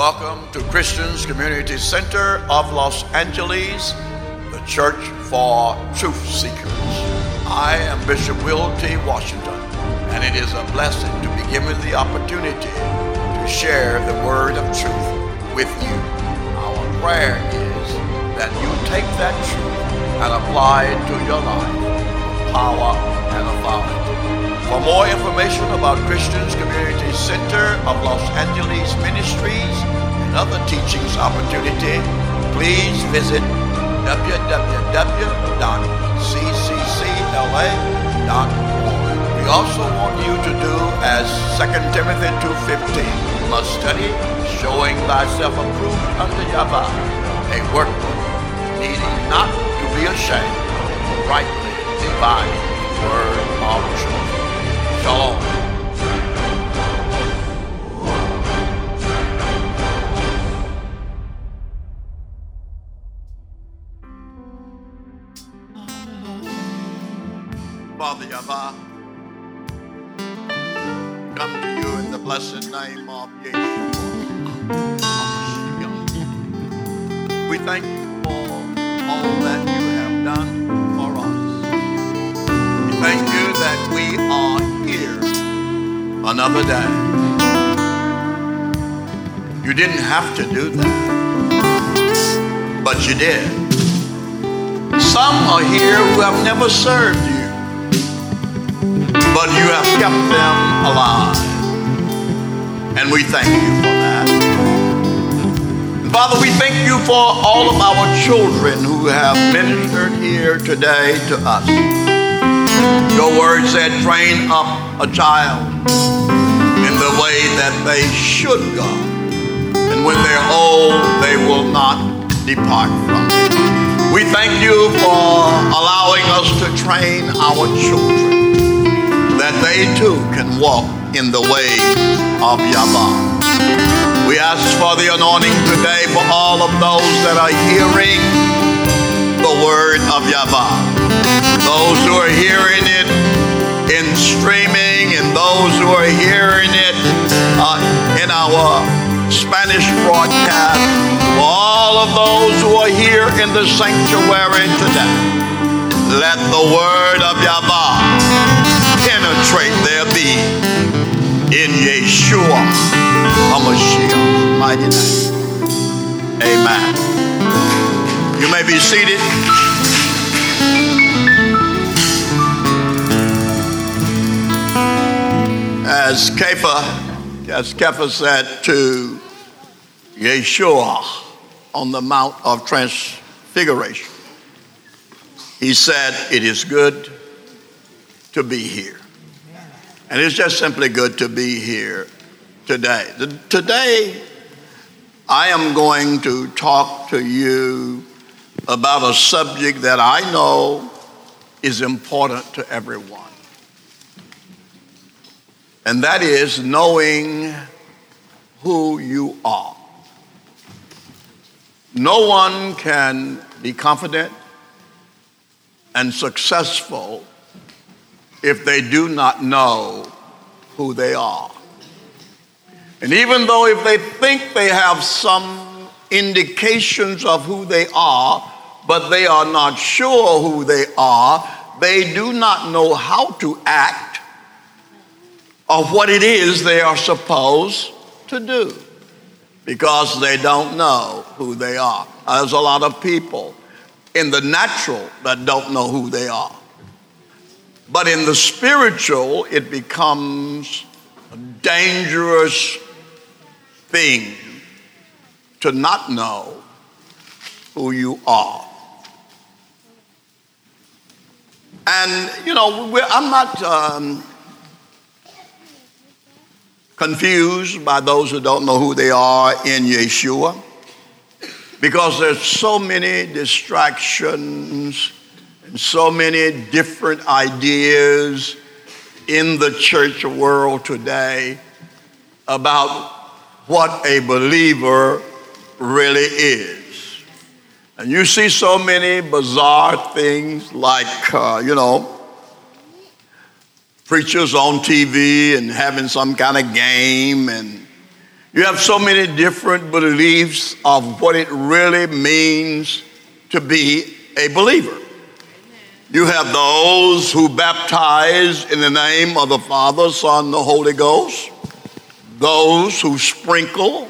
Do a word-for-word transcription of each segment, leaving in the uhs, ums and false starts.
Welcome to Christians Community Center of Los Angeles, the Church for Truth Seekers. I am Bishop Will T. Washington, and it is a blessing to be given the opportunity to share the word of truth with you. Our prayer is that you take that truth and apply it to your life with power and authority. For more information about Christians Community Center of Los Angeles Ministries and other teachings opportunity, please visit w w w dot c c c l a dot org. We also want you to do as Second Timothy two fifteen, you must study, showing thyself approved unto Yahweh, a workman needing not to be ashamed, rightly dividing the word of truth. Shalom. Father Yahweh, come to you in the blessed name of Yeshua. We thank you for all that you have done for us. We thank you that we are here another day. You didn't have to do that, but you did. Some are here who have never served you, but you have kept them alive, and we thank you for that. And Father, we thank you for all of our children who have ministered here today to us. Your word said, train up a child in the way that they should go, and when they're old, they will not depart from it. We thank you for allowing us to train our children, that they too can walk in the way of Yahweh. We ask for the anointing today for all of those that are hearing the word of Yahweh. Those who are hearing it in streaming, and those who are hearing it uh, in our Spanish broadcast, for all of those who are here in the sanctuary today, let the word of Yahweh penetrate their being in Yeshua HaMashiach's mighty name. Amen. You may be seated. As Kepha, as Kepha said to Yeshua on the Mount of Transfiguration, he said, it is good to be here. And it's just simply good to be here today. Today, I am going to talk to you about a subject that I know is important to everyone. And that is knowing who you are. No one can be confident and successful if they do not know who they are. And even though if they think they have some indications of who they are, but they are not sure who they are, they do not know how to act of what it is they are supposed to do, because they don't know who they are. There's a lot of people in the natural that don't know who they are. But in the spiritual, it becomes a dangerous thing to not know who you are. And, you know, we're, I'm not um, confused by those who don't know who they are in Yeshua, because there's so many distractions and so many different ideas in the church world today about what a believer really is. And you see so many bizarre things like, uh, you know, preachers on T V and having some kind of game, and You have so many different beliefs of what it really means to be a believer. You have those who baptize in the name of the Father, Son, the Holy Ghost. Those who sprinkle.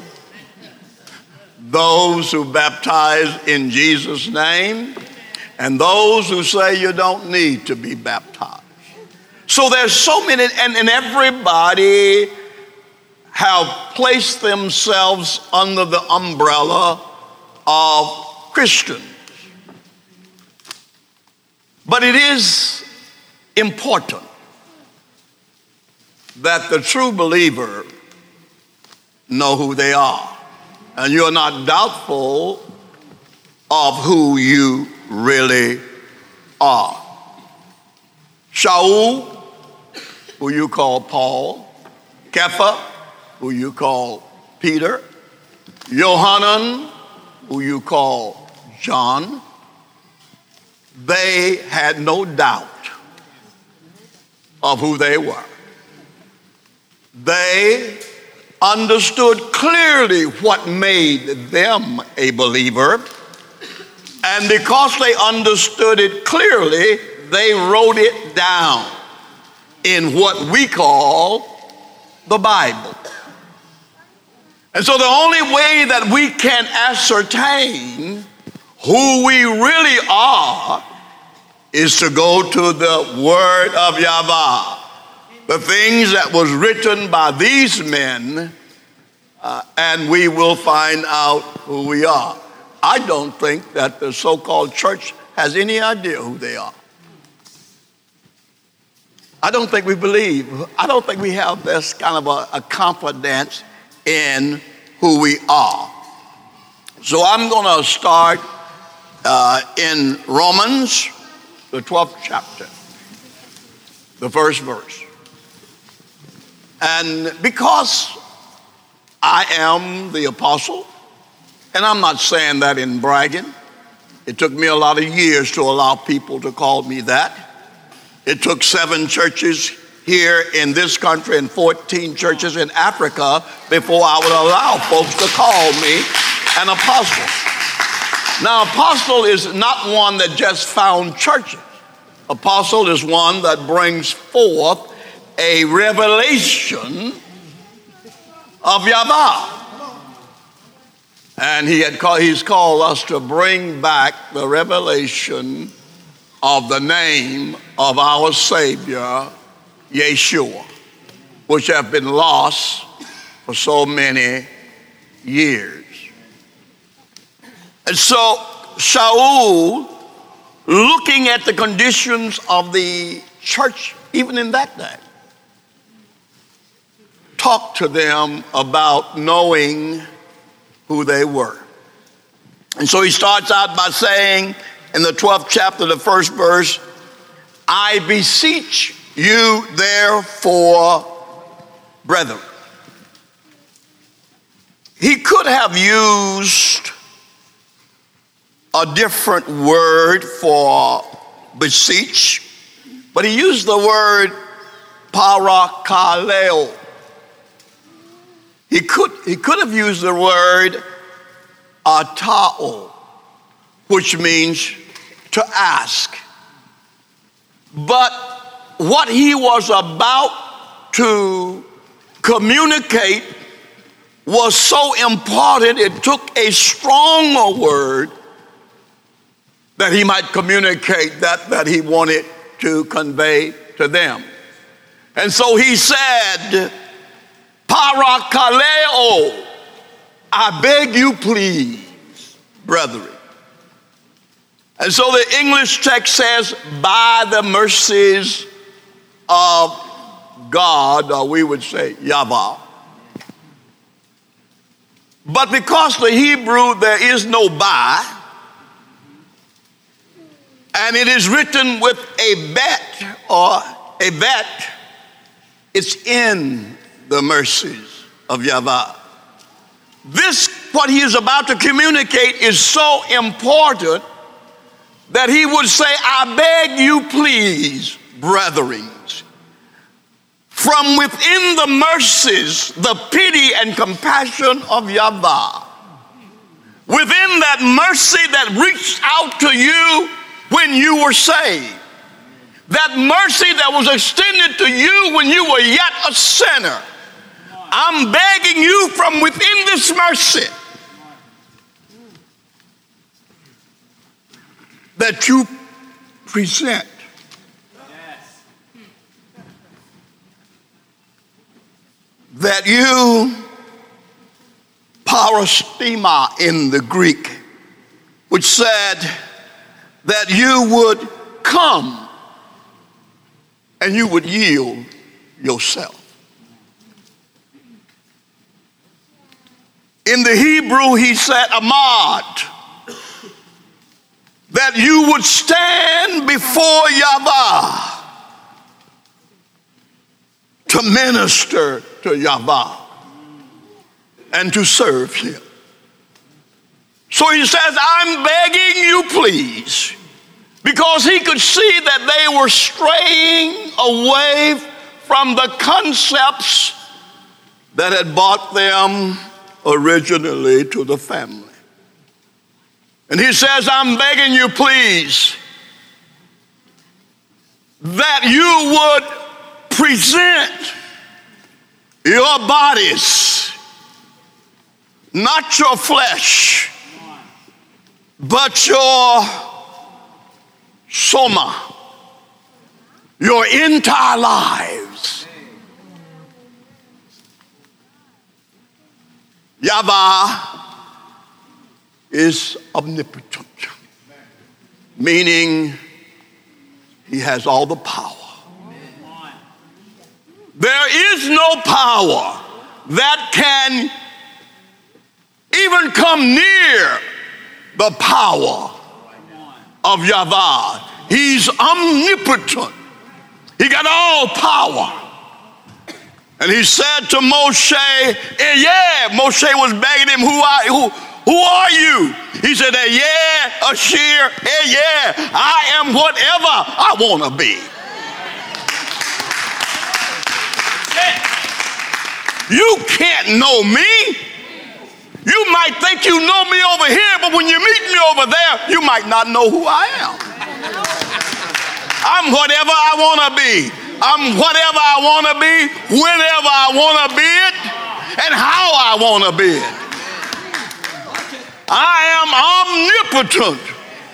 Those who baptize in Jesus' name. And those who say you don't need to be baptized. So there's so many, and, and everybody have placed themselves under the umbrella of Christians. But it is important that the true believer know who they are. And you're not doubtful of who you really are. Shaul, who you call Paul, Kepha, who you call Peter, Yohanan, who you call John, they had no doubt of who they were. They understood clearly what made them a believer, and because they understood it clearly, they wrote it down in what we call the Bible. And so the only way that we can ascertain who we really are is to go to the word of Yahweh. The things that was written by these men, uh, and we will find out who we are. I don't think that the so-called church has any idea who they are. I don't think we believe. I don't think we have this kind of a, a confidence in who we are. So I'm going to start uh, in Romans, the twelfth chapter, the first verse. And because I am the apostle, and I'm not saying that in bragging, it took me a lot of years to allow people to call me that. It took seven churches here in this country and fourteen churches in Africa before I would allow folks to call me an apostle. Now, apostle is not one that just found churches. Apostle is one that brings forth a revelation of Yahweh. And he had called, he's called us to bring back the revelation of the name of our Savior, Yeshua, which have been lost for so many years. And so Shaul, looking at the conditions of the church, even in that day, talked to them about knowing who they were. And so he starts out by saying in the twelfth chapter, the first verse, I beseech you therefore, brethren. He could have used a different word for beseech, but he used the word parakaleo. He could, he could have used the word atao, which means to ask. But what he was about to communicate was so important, it took a stronger word that he might communicate that that he wanted to convey to them. And so he said, parakaleo, I beg you please, brethren. And so the English text says, by the mercies of God, or we would say Yahweh. But because the Hebrew there is no by, and it is written with a bet or a bet, it's in the mercies of Yahweh. This, what he is about to communicate, is so important that he would say, I beg you please, brethren, from within the mercies, the pity and compassion of Yahweh. Within that mercy that reached out to you when you were saved. That mercy that was extended to you when you were yet a sinner. I'm begging you from within this mercy that you present that you, parastema in the Greek, which said that you would come and you would yield yourself. In the Hebrew, he said, amad, that you would stand before Yahweh to minister to Yahweh and to serve him. So he says, I'm begging you, please, because he could see that they were straying away from the concepts that had brought them originally to the family. And he says, I'm begging you, please, that you would present your bodies, not your flesh, but your soma, your entire lives. Yahweh is omnipotent, meaning he has all the power. There is no power that can even come near the power of Yahweh. He's omnipotent. He got all power. And he said to Moshe, eh, yeah, Moshe was begging him, who are, who, who are you? He said, eh, yeah, Ashir, eh, yeah, I am whatever I want to be. You can't know me. You might think you know me over here, but when you meet me over there, you might not know who I am. I'm whatever I want to be. I'm whatever I want to be, whenever I want to be it, and how I want to be it. I am omnipotent.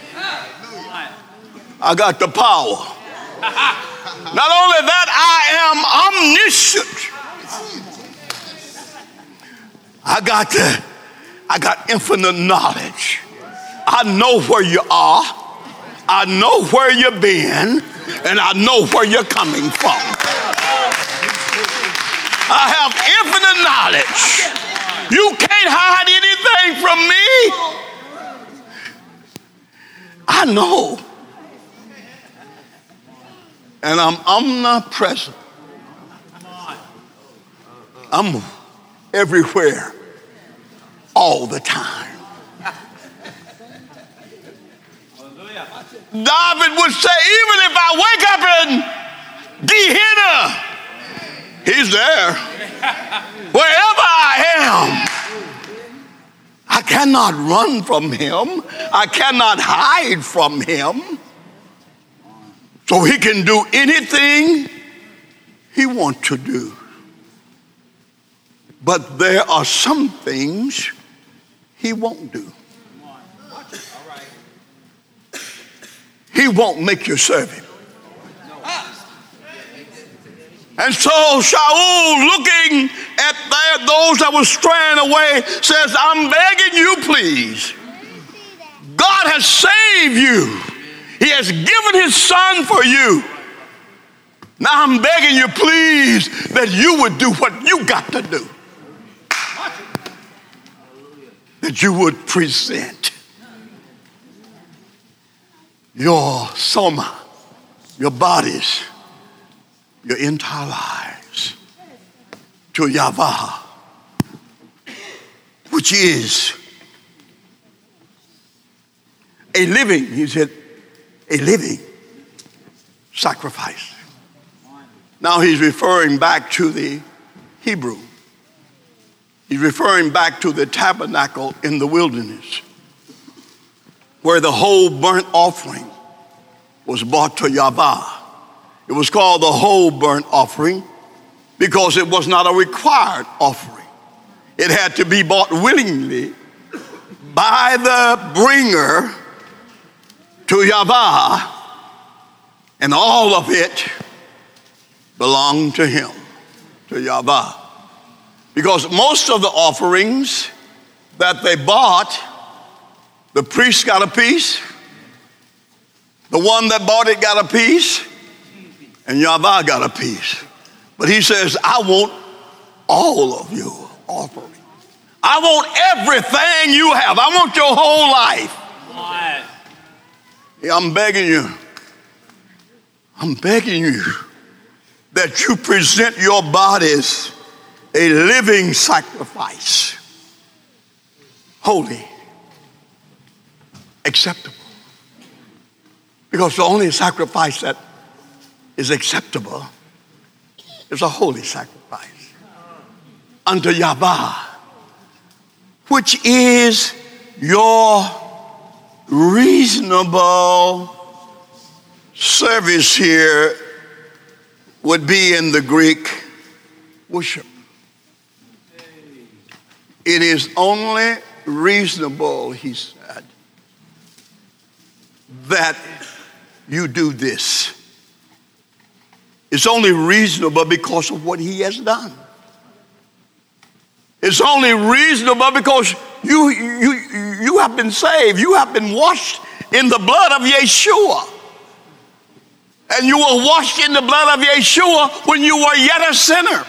I got the power. Not only that, I am omniscient. I got the, I got infinite knowledge. I know where you are. I know where you've been. And I know where you're coming from. I have infinite knowledge. You can't hide anything from me. I know. And I'm omnipresent. I'm everywhere, all the time. David would say, even if I wake up in Gehenna, he's there. Wherever I am, I cannot run from him. I cannot hide from him. So he can do anything he wants to do. But there are some things he won't do. He won't make you serve him. And so Shaul, looking at their, those that were straying away, says, I'm begging you, please. God has saved you. He has given his son for you. Now I'm begging you, please, that you would do what you got to do. That you would present your soma, your bodies, your entire lives to Yahweh, which is a living, he said, a living sacrifice. Now he's referring back to the Hebrew. He's referring back to the tabernacle in the wilderness, where the whole burnt offering was brought to Yahweh. It was called the whole burnt offering because it was not a required offering. It had to be bought willingly by the bringer to Yahweh, and all of it belonged to him, to Yahweh. Because most of the offerings that they bought, the priest got a piece, the one that bought it got a piece, and Yahweh got a piece. But he says, I want all of your offering. I want everything you have. I want your whole life. Yeah, I'm begging you. I'm begging you that you present your bodies a living sacrifice, holy, acceptable. Because the only sacrifice that is acceptable is a holy sacrifice unto Yahweh, which is your reasonable service. Here would be in the Greek worship. It is only reasonable, he said, that you do this. It's only reasonable because of what he has done. It's only reasonable because you, you, you have been saved. You have been washed in the blood of Yeshua. And you were washed in the blood of Yeshua when you were yet a sinner.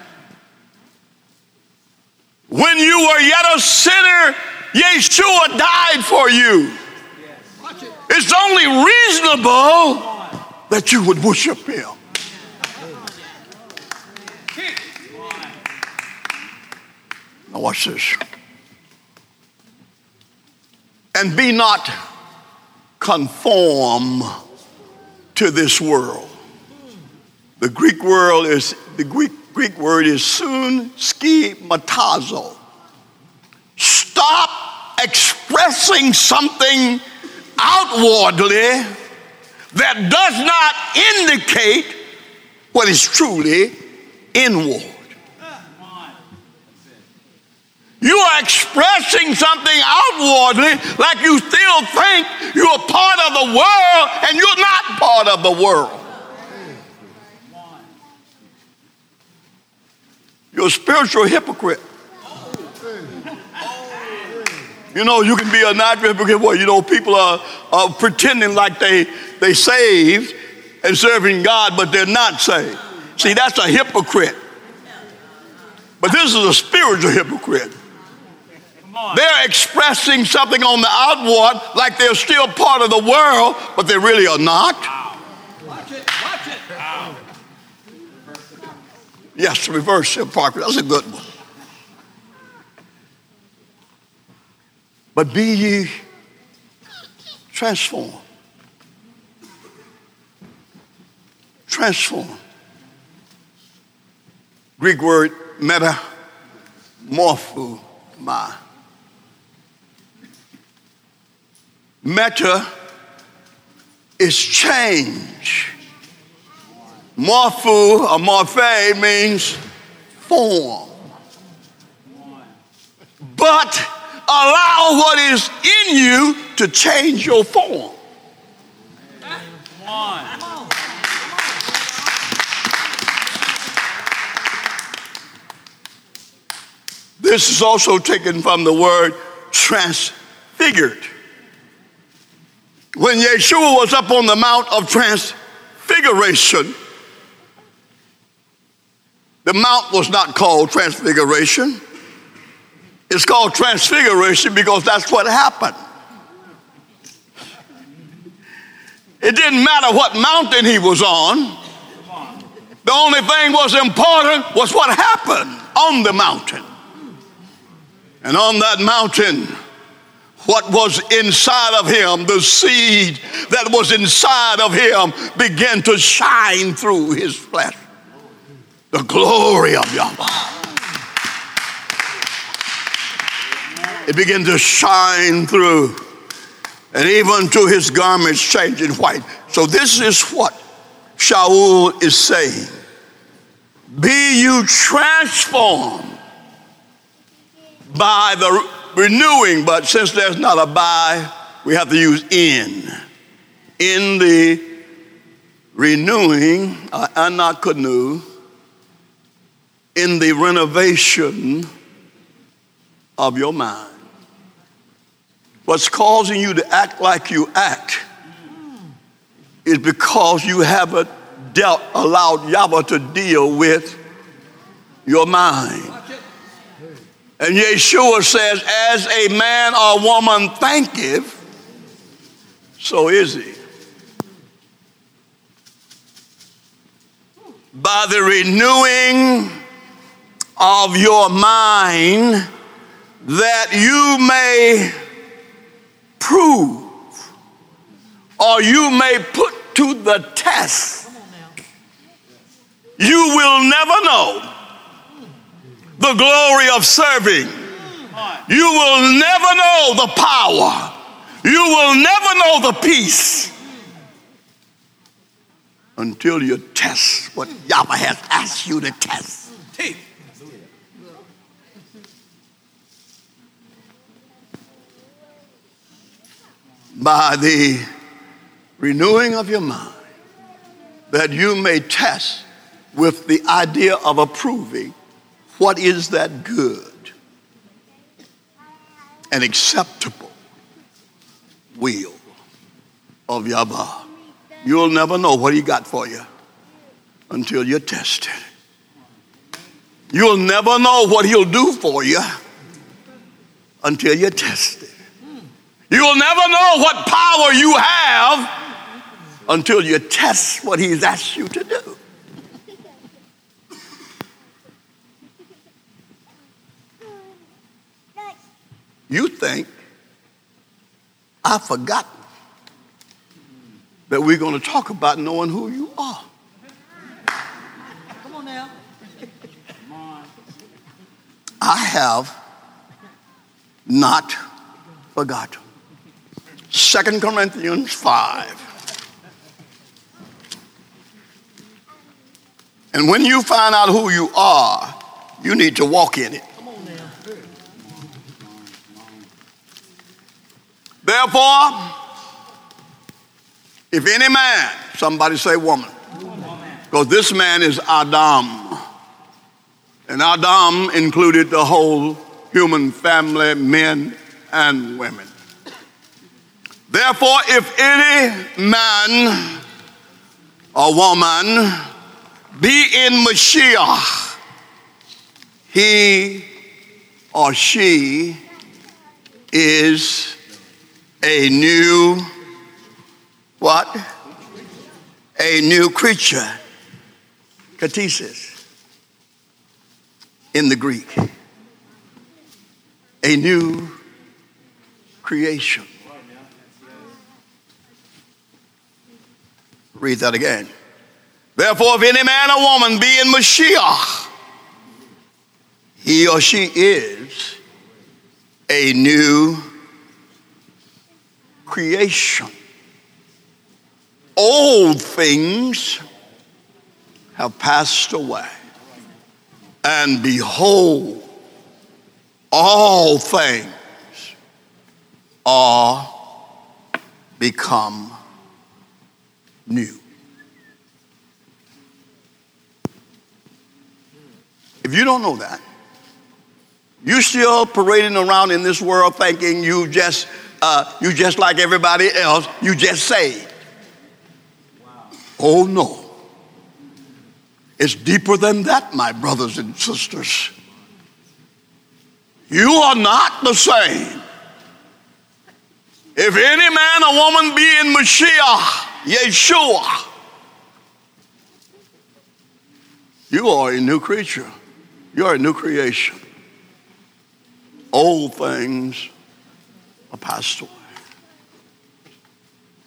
When you were yet a sinner, Yeshua died for you. It's only reasonable that you would worship him. Now watch this. And be not conform to this world. The Greek world is the Greek Greek word is sun schematazo. Stop expressing something outwardly that does not indicate what is truly inward. You are expressing something outwardly like you still think you're part of the world, and you're not part of the world. You're a spiritual hypocrite. You know, you can be a natural hypocrite where, you know, people are, are pretending like they, they saved and serving God, but they're not saved. See, that's a hypocrite. But this is a spiritual hypocrite. They're expressing something on the outward like they're still part of the world, but they really are not. Watch it, watch it. Yes, reverse hypocrisy. That's a good one. But be ye transformed. Transformed. Greek word metamorpho. Meta is change. Morpho or morphe means form. But allow what is in you to change your form. This is also taken from the word transfigured. When Yeshua was up on the Mount of Transfiguration, the mount was not called Transfiguration. It's called Transfiguration because that's what happened. It didn't matter what mountain he was on. The only thing was important was what happened on the mountain. And on that mountain, what was inside of him, the seed that was inside of him, began to shine through his flesh. The glory of Yahweh. It began to shine through, and even to his garments changing white. So this is what Shaul is saying. Be you transformed by the renewing, but since there's not a by, we have to use in. In the renewing, uh, anakanu, in the renovation of your mind. What's causing you to act like you act is because you haven't dealt, allowed Yahweh to deal with your mind. And Yeshua says, as a man or woman thinketh, so is he. By the renewing of your mind, that you may prove, or you may put to the test. You will never know the glory of serving. You will never know the power. You will never know the peace until you test what Yahweh has asked you to test. By the renewing of your mind, that you may test with the idea of approving what is that good and acceptable will of Yahweh. You'll never know what he got for you until you're tested. You'll never know what he'll do for you until you're tested. You'll never know what power you have until you test what he's asked you to do. You think I've forgotten that we're going to talk about knowing who you are. Come on now. Come on. I have not forgotten. Second Corinthians five. And when you find out who you are, you need to walk in it. Come on now. Therefore, if any man, somebody say woman, because this man is Adam. And Adam included the whole human family, men and women. Therefore, if any man or woman be in Mashiach, he or she is a new, what? A new creature. Katesis in the Greek. A new creation. Read that again. Therefore, if any man or woman be in Mashiach, he or she is a new creation. Old things have passed away, and behold, all things are become new. If you don't know that, you still parading around in this world thinking you just uh, you just like everybody else, you just saved. Wow. Oh no. It's deeper than that, my brothers and sisters. You are not the same. If any man or woman be in Mashiach, Yeshua, you are a new creature. You are a new creation. Old things are passed away.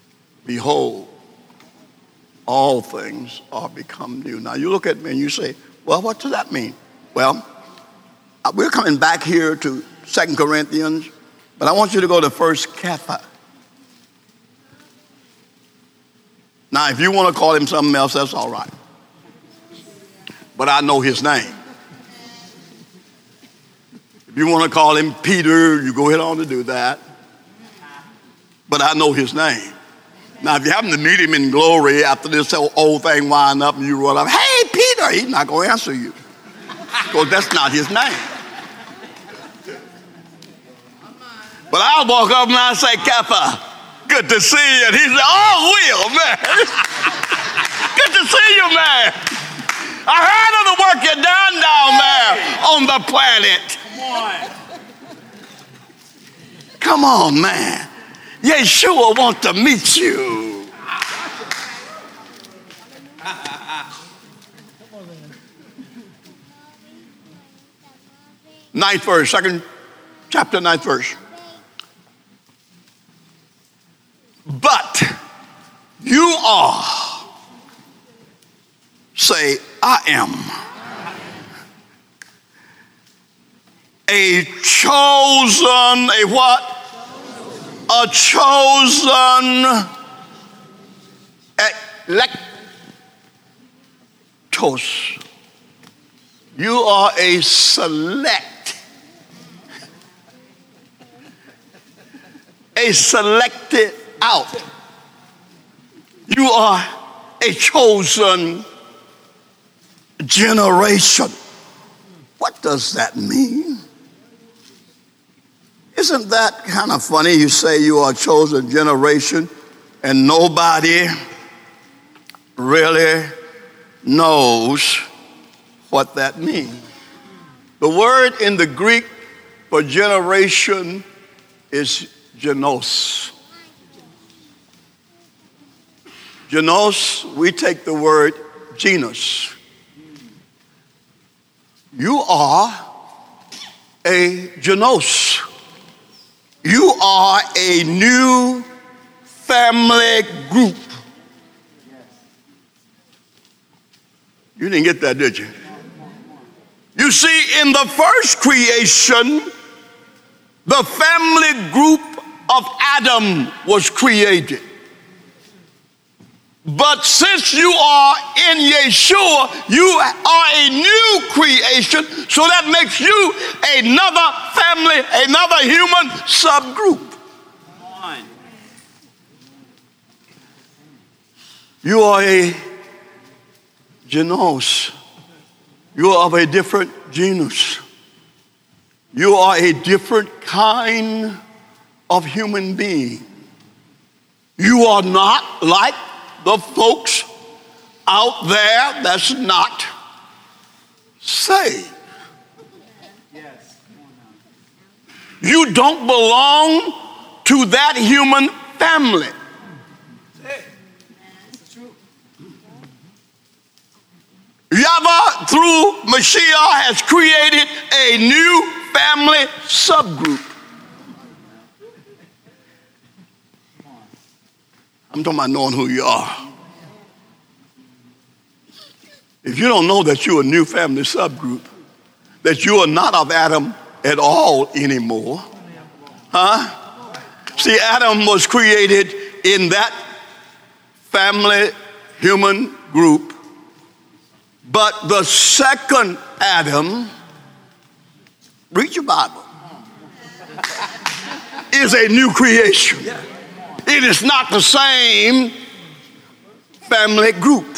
Behold, all things are become new. Now you look at me and you say, Well, what does that mean? Well, uh, we're coming back here to Second Corinthians, but I want you to go to First Kepha. Now, if you want to call him something else, that's all right. But I know his name. If you want to call him Peter, you go ahead on to do that. But I know his name. Now, if you happen to meet him in glory after this old thing wind up and you run up, hey, Peter, he's not going to answer you. Because that's not his name. But I'll walk up and I'll say, Kappa, good to see you. And he said, oh, Will, man. Good to see you, man. I heard of the work you've done down there on the planet. Come on. Come on, man. Yeshua wants to meet you. Ninth verse, second chapter, ninth verse. But you are, say, I am a chosen, a what? A chosen electos. You are a select, a selected out. You are a chosen generation. What does that mean? Isn't that kind of funny? You say you are a chosen generation and nobody really knows what that means. The word in the Greek for generation is genos. Genos, we take the word genus. You are a genos. You are a new family group. You didn't get that, did you? You see, in the first creation, the family group of Adam was created. But since you are in Yeshua, you are a new creation, so that makes you another family, another human subgroup. Come on. You are a genos. You are of a different genus. You are a different kind of human being. You are not like the folks out there that's not saved. Yes. You don't belong to that human family. Yahweh, through Mashiach, has created a new family subgroup. I'm talking about knowing who you are. If you don't know that you're a new family subgroup, that you are not of Adam at all anymore, huh? See, Adam was created in that family human group, but the second Adam, read your Bible, is a new creation. It is not the same family group.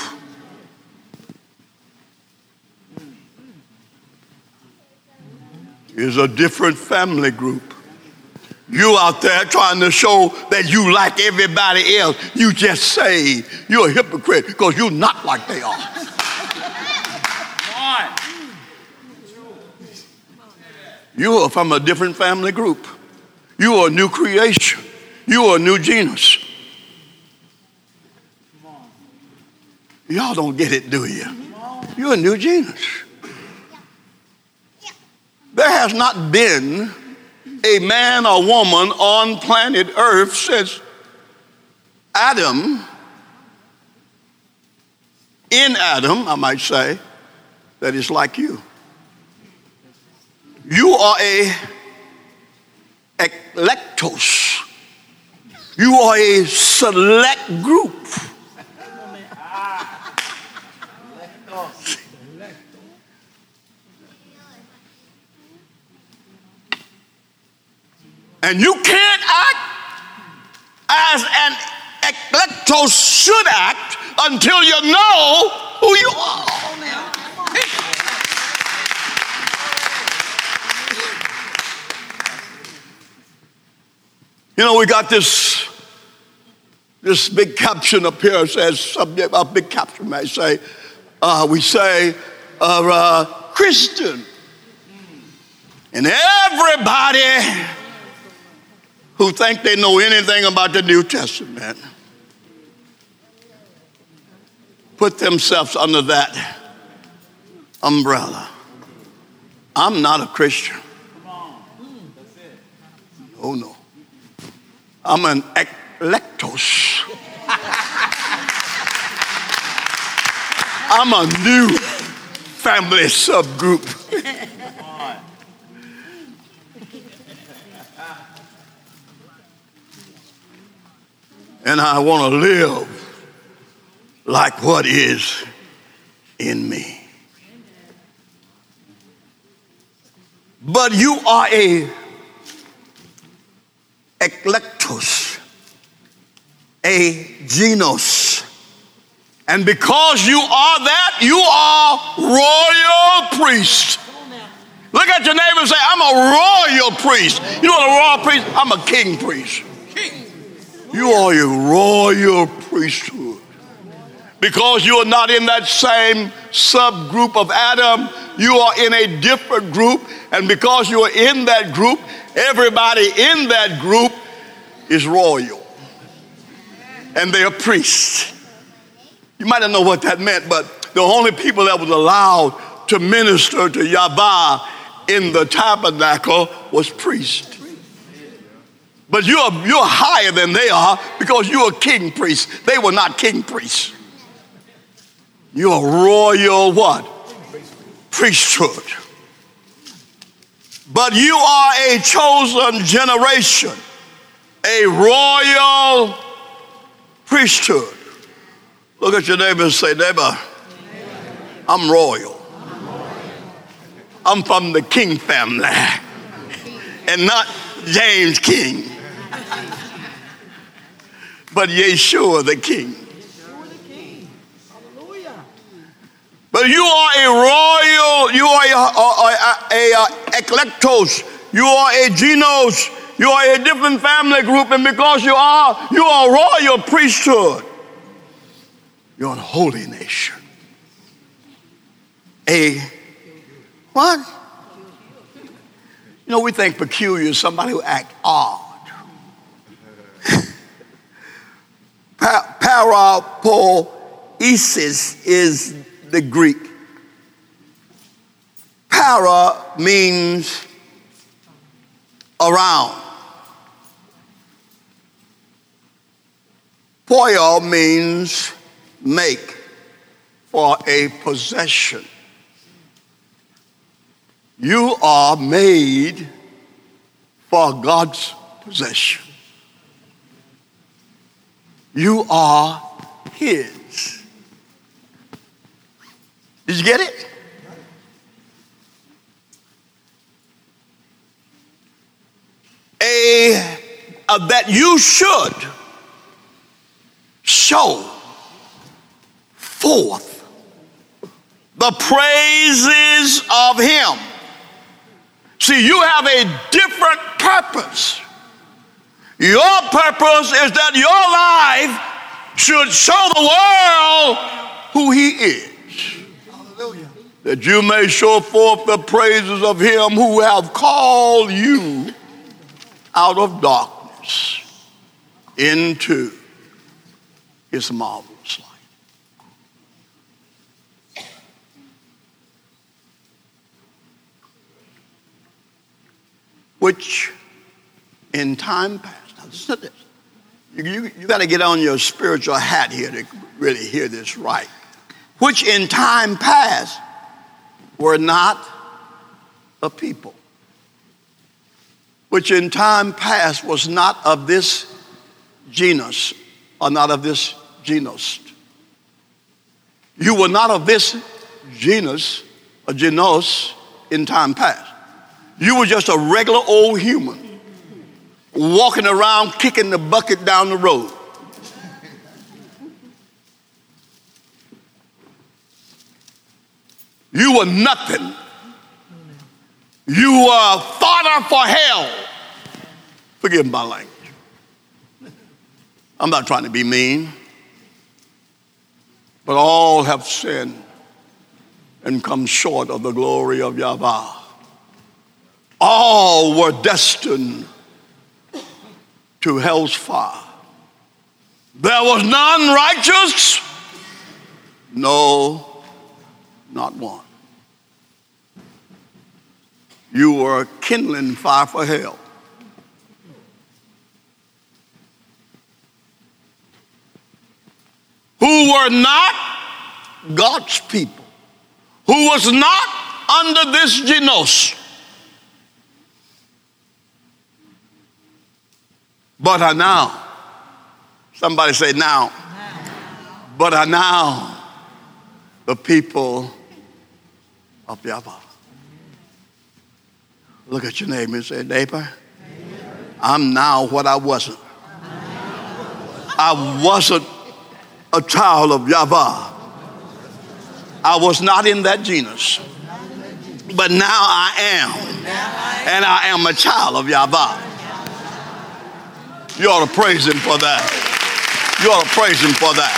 It's a different family group. You out there trying to show that you like everybody else. You just say you're a hypocrite because you're not like they are. You are from a different family group. You are a new creation. You are a new genus. Y'all don't get it, do you? You're a new genus. There has not been a man or woman on planet Earth since Adam, in Adam, I might say, that is like you. You are a eklektos. You are a select group. And you can't act as an eklektos should act until you know who you are. You know, we got this, this big caption up here. It says, subject, a big caption may say, uh, we say, uh, uh, Christian. And everybody who think they know anything about the New Testament put themselves under that umbrella. I'm not a Christian. Oh no. I'm an eklektos. I'm a new family subgroup. And I want to live like what is in me. But you are a eklektos, a genos. And because you are that, you are royal priest. Look at your neighbor and say, I'm a royal priest. You know what a royal priest? I'm a king priest. You are a royal priesthood. Because you are not in that same subgroup of Adam, you are in a different group. And because you are in that group, everybody in that group is royal. And they are priests. You might not know what that meant, but the only people that was allowed to minister to Yahweh in the tabernacle was priests. But you're, you're higher than they are because you're a king priest. They were not king priests. You're a royal what? Priesthood. But you are a chosen generation, a royal priesthood. Look at your neighbor and say, neighbor, I'm royal. I'm from the King family and not James King, but Yeshua the King. But you are a royal, you are a, a, a, a eklektos, you are a genos, you are a different family group, and because you are, you are a royal priesthood. You're a holy nation. A what? You know, we think peculiar is somebody who acts odd. Pa- Parapoiesis is the Greek. Para means around. Poio means make for a possession. You are made for God's possession. You are His. Did you get it? A, uh, that you should show forth the praises of Him. See, you have a different purpose. Your purpose is that your life should show the world who He is. Hallelujah. That you may show forth the praises of Him who have called you out of darkness into His marvelous light. Which in time past, now listen to this. You, you, you got to get on your spiritual hat here to really hear this right. Which in time past were not a people, which in time past was not of this genus or not of this genus. You were not of this genus or genus in time past. You were just a regular old human walking around kicking the bucket down the road. You were nothing. You were fodder for hell. Forgive my language. I'm not trying to be mean. But all have sinned and come short of the glory of Yahweh. All were destined to hell's fire. There was none righteous, no, not one. You were kindling fire for hell. Who were not God's people, who was not under this genus, but are now. Somebody say now. now. But are now the people of Yahweh. Look at your neighbor and say, neighbor, I'm now what I wasn't. I wasn't a child of Yahweh. I was not in that genus. But now I am. And I am a child of Yahweh. You ought to praise him for that. You ought to praise him for that.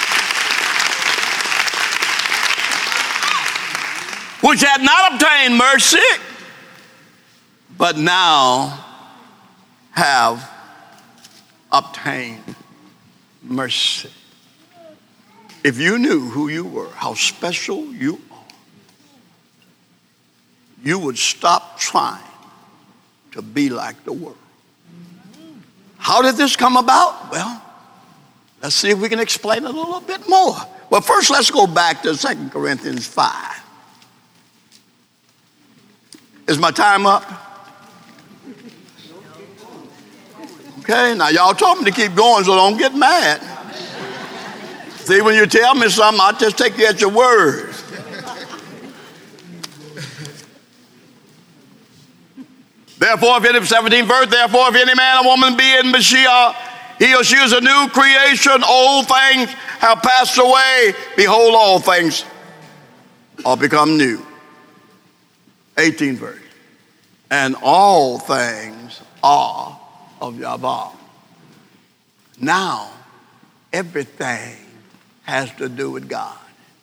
Which had not obtained mercy, but now have obtained mercy. If you knew who you were, how special you are, you would stop trying to be like the world. How did this come about? Well, let's see if we can explain it a little bit more. Well, first let's go back to Second Corinthians five. Is my time up? Okay, now y'all told me to keep going, so don't get mad. See, when you tell me something, I'll just take you at your word. Therefore, if any, seventeenth verse, therefore, if any man or woman be in Mashiach, he or she is a new creation. Old things have passed away. Behold, all things are become new. eighteenth verse. And all things are of Yahweh. Now, everything has to do with God.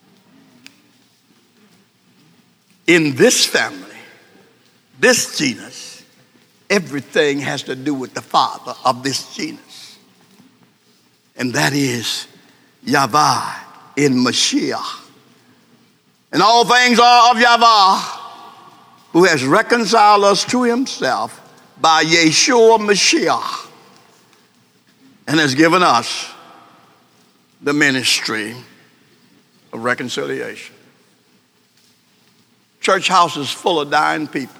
In this family, this genus, everything has to do with the father of this genus. And that is Yahweh in Mashiach. And all things are of Yahweh, who has reconciled us to himself by Yeshua Mashiach and has given us the ministry of reconciliation. Church house is full of dying people.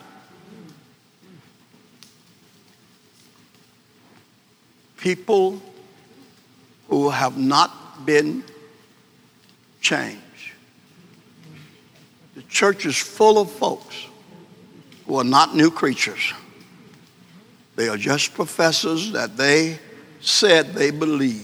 People who have not been changed. The church is full of folks who are not new creatures. They are just professors that they said they believe,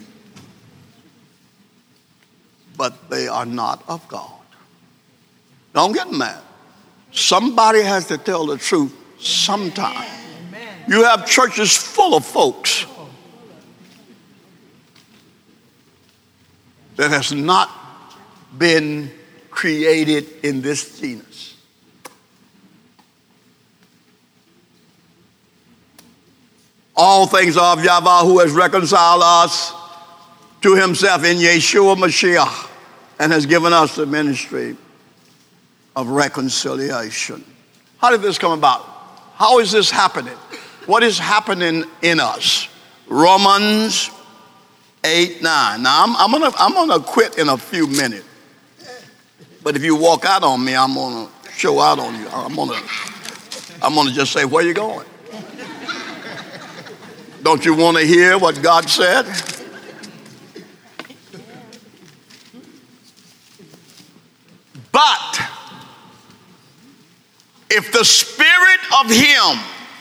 but they are not of God. Don't get mad. Somebody has to tell the truth sometime. You have churches full of folks that has not been created in this genus. All things are of Yahweh, who has reconciled us to himself in Yeshua Mashiach and has given us the ministry of reconciliation. How did this come about? How is this happening? What is happening in us? Romans eight, nine. Now, I'm, I'm gonna I'm gonna quit in a few minutes. But if you walk out on me, I'm gonna show out on you. I'm gonna, I'm gonna just say, where you going? Don't you want to hear what God said? But if the spirit of him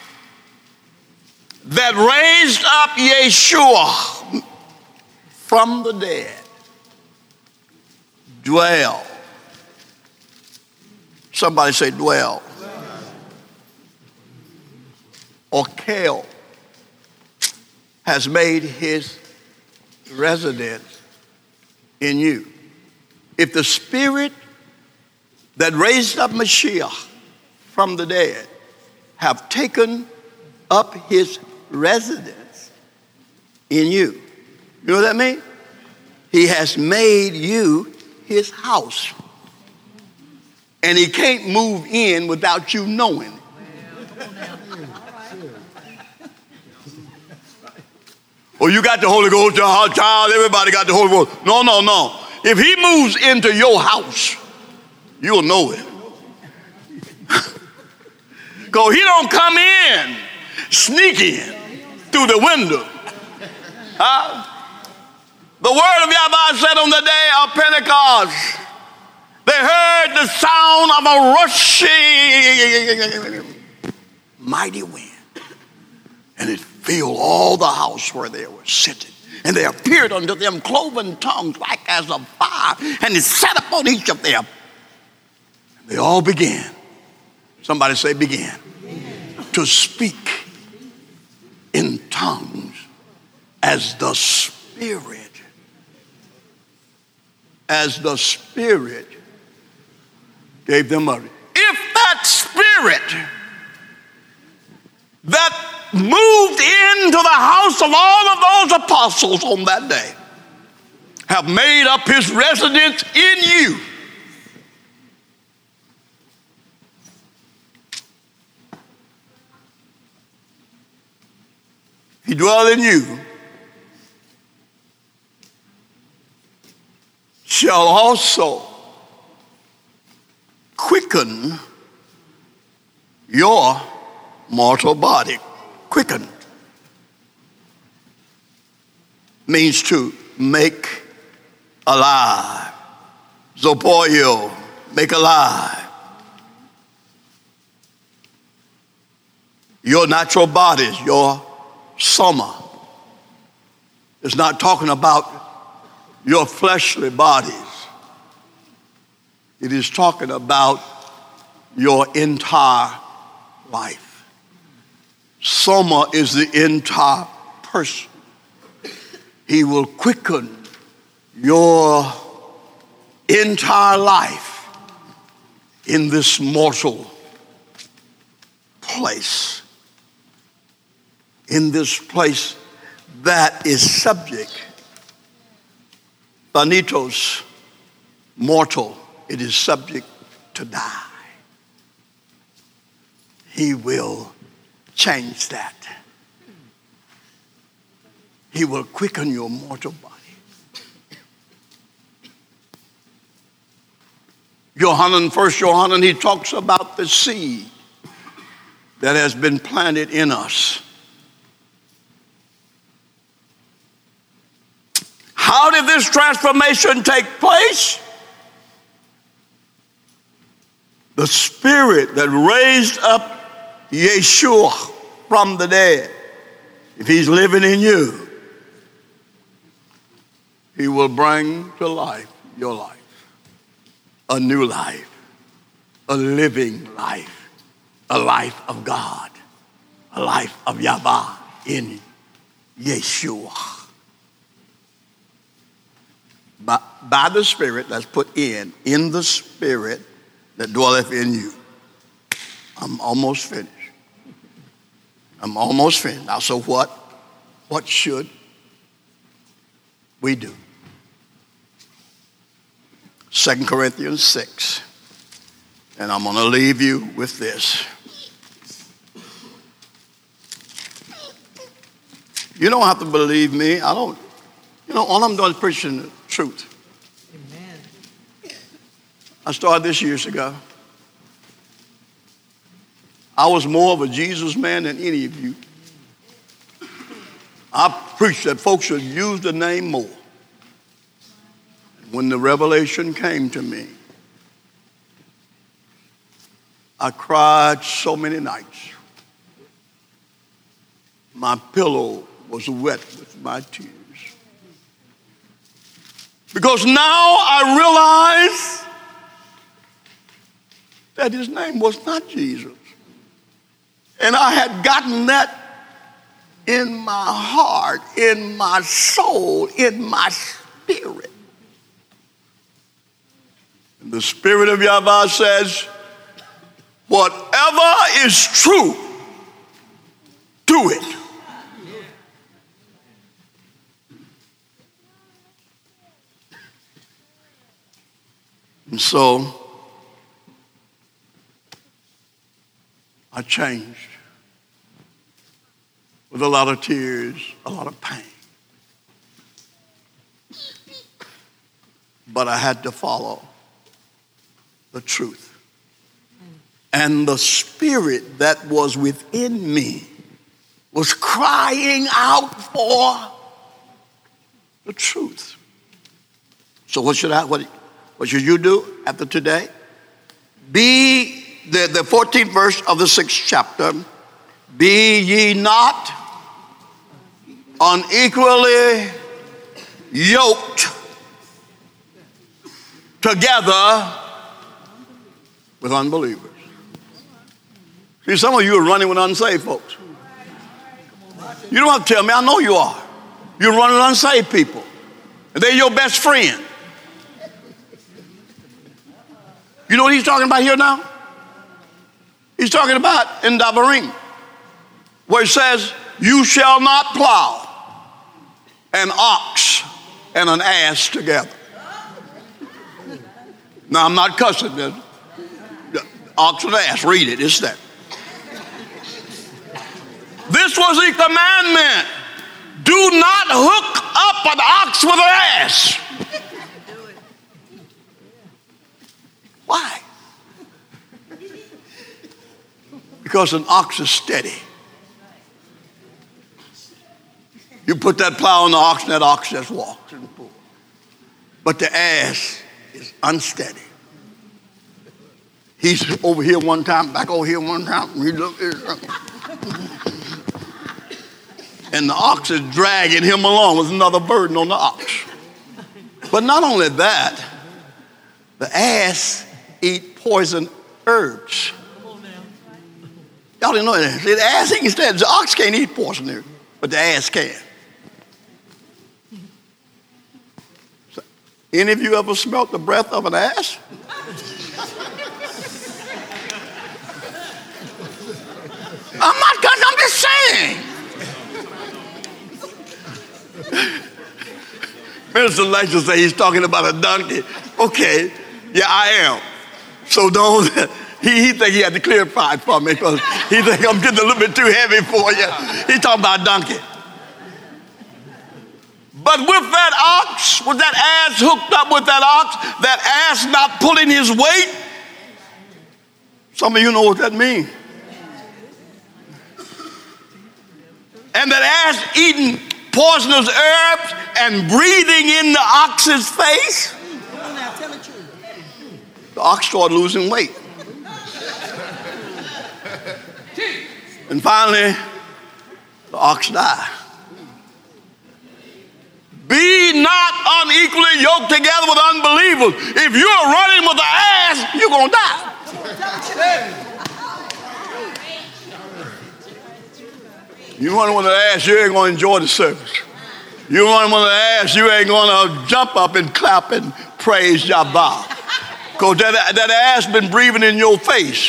that raised up Yeshua from the dead dwell, somebody say dwell, or Kel, has made his residence in you. If the spirit that raised up Mashiach from the dead have taken up his residence in you, you know what that means? He has made you his house. And he can't move in without you knowing it. Well, you got the Holy Ghost, child, everybody got the Holy Ghost. No, no, no. If he moves into your house, you'll know it. Because he don't come in, sneak in through the window. Huh? The word of Yahweh said on the day of Pentecost, they heard the sound of a rushing mighty wind. And it filled all the house where they were sitting. And there appeared unto them cloven tongues like as of fire. And it sat upon each of them. They all began. Somebody say began. Began. To speak in tongues as the Spirit. As the Spirit gave them utterance. If that Spirit that moved into the house of all of those apostles on that day have made up his residence in you, he dwell in you, shall also quicken your mortal body. Quicken means to make alive. Zopoio, make alive. Your natural bodies, your soma. It's not talking about your fleshly bodies. It is talking about your entire life. Soma is the entire person. He will quicken your entire life in this mortal place. In this place that is subject, thanatos, mortal, it is subject to die. He will change that. He will quicken your mortal body. Johanan, First Johanan, he talks about the seed that has been planted in us. How did this transformation take place? The Spirit that raised up Yeshua from the dead, if he's living in you, he will bring to life your life, a new life, a living life, a life of God, a life of Yahweh in Yeshua. By, by the Spirit that's put in, in the Spirit that dwelleth in you. I'm almost finished. I'm almost finished. Now, so what? What should we do? Second Corinthians six. And I'm going to leave you with this. You don't have to believe me. I don't. You know, all I'm doing is preaching the truth. Amen. I started this years ago. I was more of a Jesus man than any of you. I preached that folks should use the name more. When the revelation came to me, I cried so many nights. My pillow was wet with my tears. Because now I realize that his name was not Jesus. And I had gotten that in my heart, in my soul, in my spirit. And the Spirit of Yahweh says, whatever is true, do it. And so I changed with a lot of tears, a lot of pain. But I had to follow the truth. And the spirit that was within me was crying out for the truth. So what should I, what, what should you do after today? Be, the, the fourteenth verse of the sixth chapter, be ye not unequally yoked together with unbelievers. See, some of you are running with unsaved folks. You don't have to tell me, I know you are. You're running with unsaved people. And they're your best friend. You know what he's talking about here now? He's talking about in Devarim, where it says, you shall not plow an ox and an ass together. Now, I'm not cussing this. Ox and ass, read it, it's that. This was the commandment. Do not hook up an ox with an ass. Why? Because an ox is steady. You put that plow on the ox and that ox just walks and pulls. But the ass is unsteady. He's over here one time, back over here one time. He look, and the ox is dragging him along with another burden on the ox. But not only that, the ass eat poison herbs. Y'all didn't know that. See, the ass he can stand. The ox can't eat poison herbs, but the ass can. So, any of you ever smelt the breath of an ass? I'm not good, I'm just saying. Minister Lecter say he's talking about a donkey. Okay, yeah, I am. So don't, he, he think he had to clarify it for me because he think I'm getting a little bit too heavy for you. He's talking about a donkey. But with that ox, with that ass hooked up with that ox, that ass not pulling his weight, some of you know what that means. And that ass eating poisonous herbs and breathing in the ox's face, the ox started losing weight. And finally, the ox died. Be not unequally yoked together with unbelievers. If you're running with the ass, you're going to die. You running with an ass, you ain't going to enjoy the service. You running with an ass, you ain't going to jump up and clap and praise Yahweh. Because that, that ass been breathing in your face.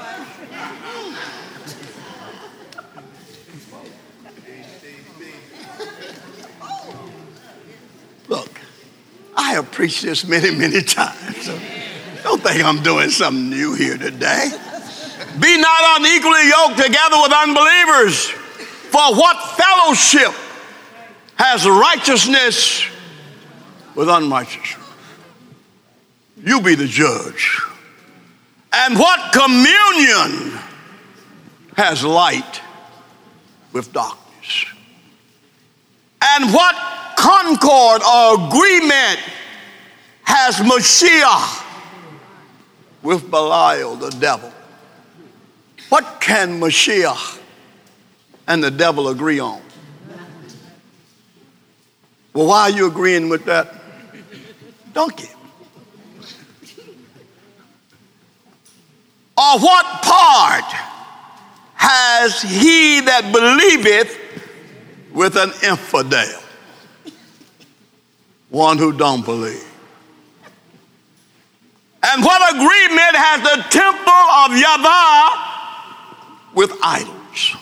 Look, I have preached this many, many times. So don't think I'm doing something new here today. Be not unequally yoked together with unbelievers. For what fellowship has righteousness with unrighteousness? You be the judge. And what communion has light with darkness? And what concord or agreement has Mashiach with Belial, the devil? What can Mashiach and the devil agree on? Well, why are you agreeing with that donkey? Or what part has he that believeth with an infidel? One who don't believe. And what agreement has the temple of Yahweh with idols?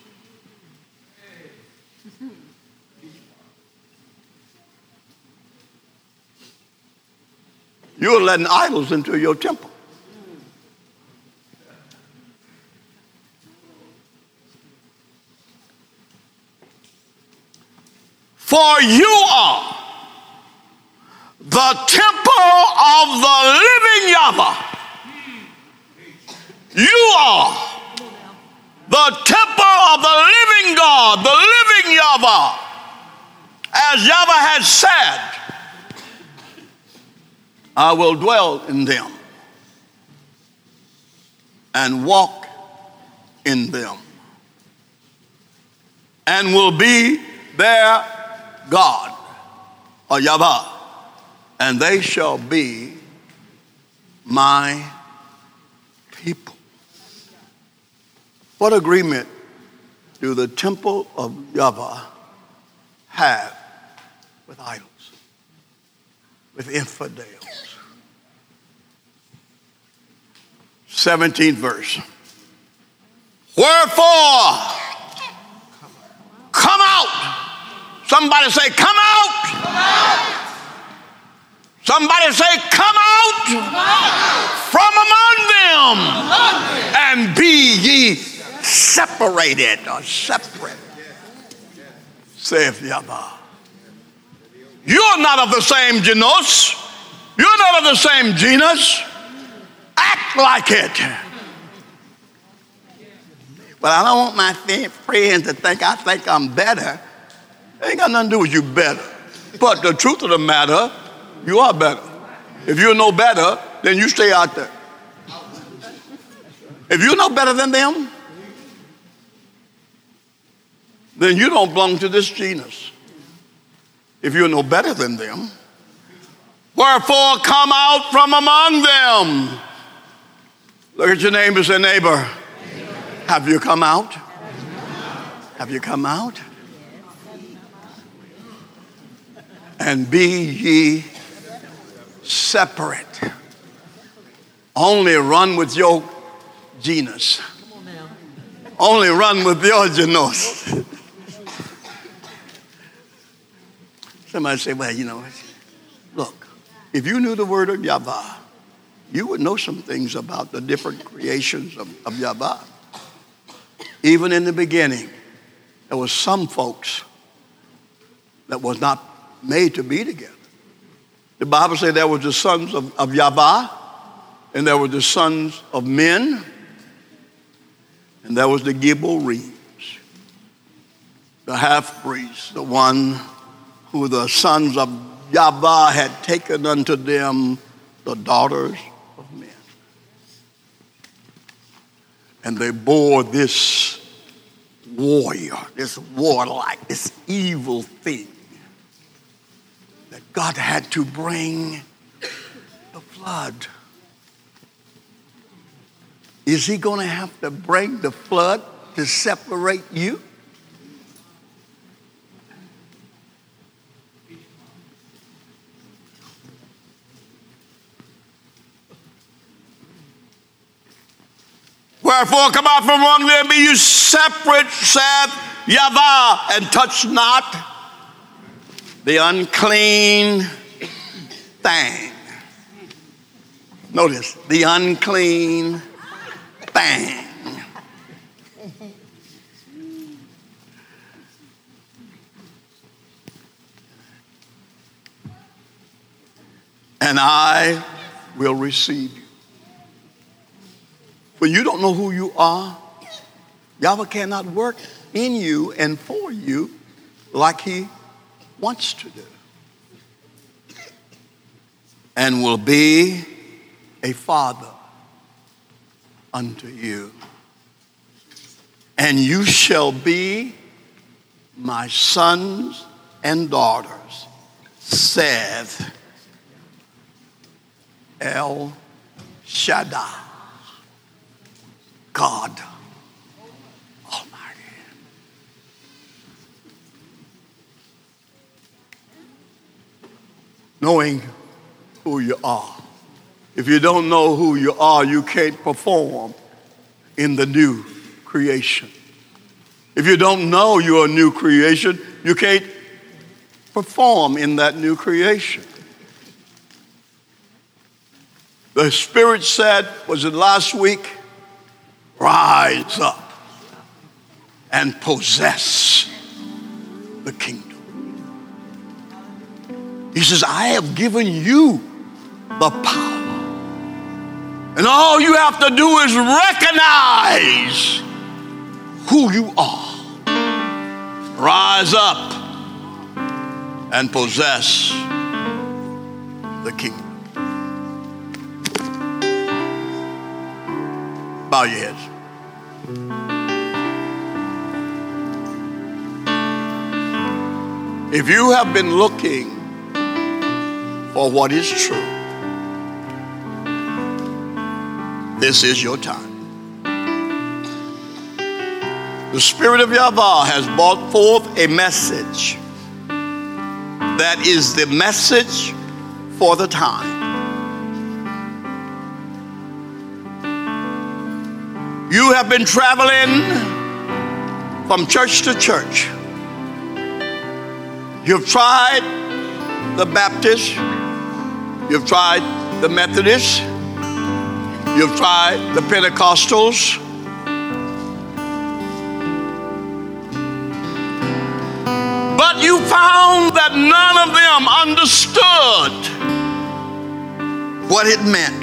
You're letting idols into your temple. For you are the temple of the living Yahweh. You are the temple of the living God, the living Yahweh. As Yahweh has said, I will dwell in them and walk in them and will be their God, or Yahweh, and they shall be my people. What agreement do the temple of Yahweh have with idols, with infidels? seventeenth verse. Wherefore, come out. Somebody say, come out. Come out. Somebody say, come out, Come out. from among them, Among them. and be ye separated or separate, saith Yahweh. You're not of the same genus. You're not of the same genus. Act like it. But I don't want my friends to think I think I'm better. It ain't got nothing to do with you better. But the truth of the matter, you are better. If you're no better, then you stay out there. If you're no better than them, then you don't belong to this genus. If you're no better than them, wherefore come out from among them. Look at your neighbor and say, neighbor, have you come out? Have you come out? And be ye separate. Only run with your genus. Only run with your genus. Somebody say, well, you know, look, if you knew the word of Yahweh, you would know some things about the different creations of, of Yahweh. Even in the beginning, there was some folks that was not made to be together. The Bible says there were the sons of, of Yahweh, and there were the sons of men, and there was the Giborim, the half-breeds, the one who the sons of Yahweh had taken unto them the daughters of men. And they bore this warrior, this warlike, this evil thing that God had to bring the flood. Is he going to have to bring the flood to separate you? Wherefore come out from among them, be you separate, saith Yahweh, and touch not the unclean thing. Notice, the unclean thing. And I will receive you. When you don't know who you are, Yahweh cannot work in you and for you like he wants to do. And will be a father unto you. And you shall be my sons and daughters, saith El Shaddai, God Almighty. Knowing who you are. If you don't know who you are, you can't perform in the new creation. If you don't know you're a new creation, you can't perform in that new creation. The Spirit said, was it last week? Rise up and possess the kingdom. He says, I have given you the power. And all you have to do is recognize who you are. Rise up and possess the kingdom. Bow your heads. If you have been looking for what is true, this is your time. The Spirit of Yahweh has brought forth a message that is the message for the time. You have been traveling from church to church. You've tried the Baptist, you've tried the Methodist, you've tried the Pentecostals, but you found that none of them understood what it meant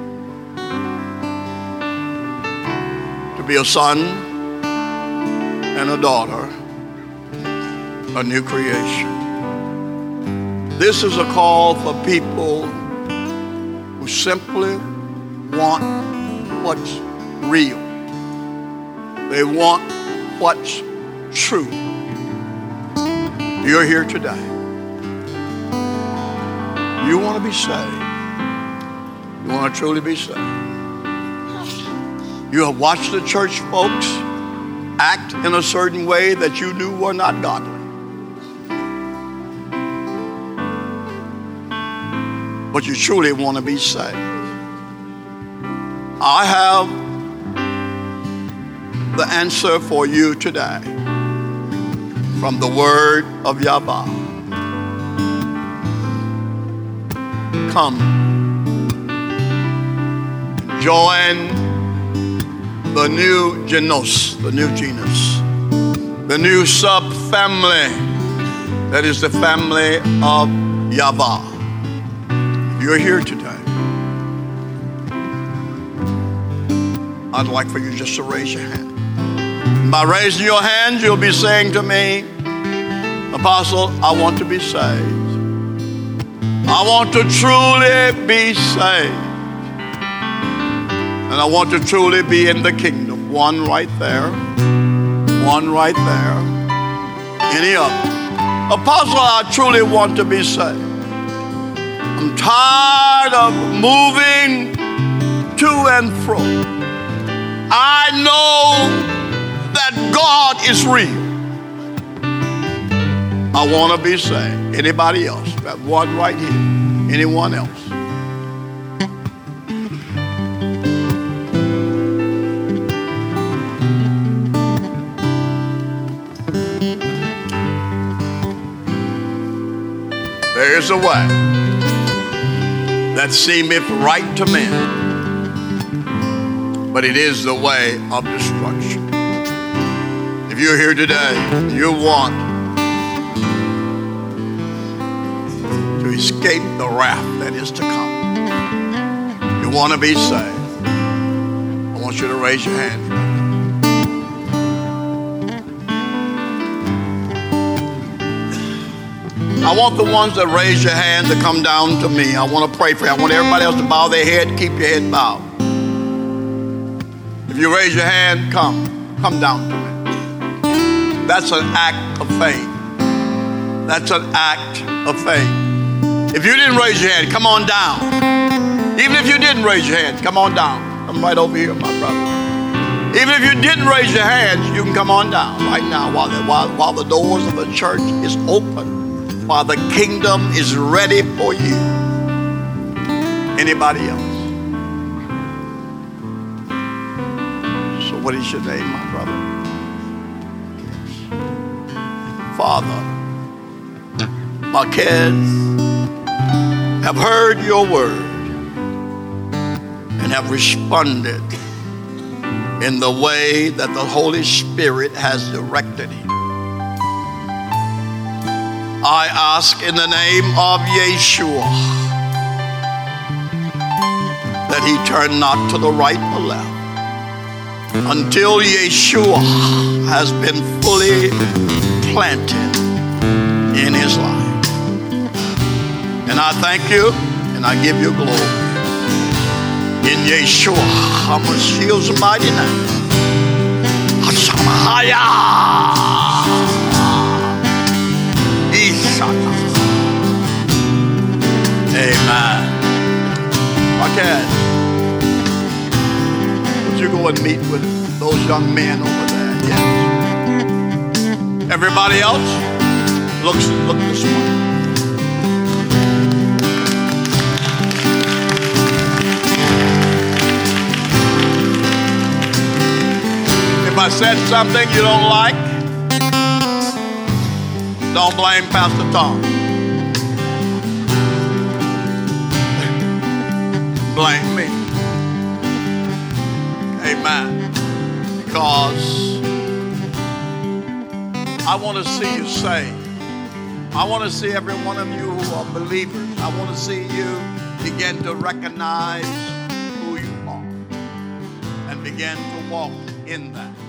to be a son and a daughter, a new creation. This is a call for people who simply want what's real. They want what's true. You're here today. You want to be saved. You want to truly be saved. You have watched the church folks act in a certain way that you knew were not godly. But you truly want to be saved. I have the answer for you today from the word of Yahweh. Come, join the new genus, the new genus, the new subfamily that is the family of Yahweh. You're here today. I'd like for you just to raise your hand. By raising your hand, you'll be saying to me, Apostle, I want to be saved. I want to truly be saved. And I want to truly be in the kingdom. One right there. One right there. Any other? Apostle, I truly want to be saved. I'm tired of moving to and fro. I know that God is real. I want to be saved. Anybody else? That one right here. Anyone else? There is a way that seemeth right to men, but it is the way of destruction. If you're here today, you want to escape the wrath that is to come. You want to be saved. I want you to raise your hand. I want the ones that raise your hand to come down to me. I want to pray for you. I want everybody else to bow their head. Keep your head bowed. If you raise your hand, come. Come down to me. That's an act of faith. That's an act of faith. If you didn't raise your hand, come on down. Even if you didn't raise your hand, come on down. Come right over here, my brother. Even if you didn't raise your hands, you can come on down right now while the, while, while the doors of the church is open, while the kingdom is ready for you. Anybody else? So what is your name, my brother? Father, my kids have heard your word and have responded in the way that the Holy Spirit has directed him. I ask in the name of Yeshua that he turn not to the right or left until Yeshua has been fully planted in his life. And I thank you and I give you glory. In Yeshua HaMashiach's mighty name. Hashamaya. Ishata. Amen. Okay. Would you go and meet with those young men over there? Yes. Everybody else, look, look this way. If I said something you don't like, don't blame Pastor Tom. Blame me. Amen. Because I want to see you saved. I want to see every one of you who are believers. I want to see you begin to recognize who you are and begin to walk in that.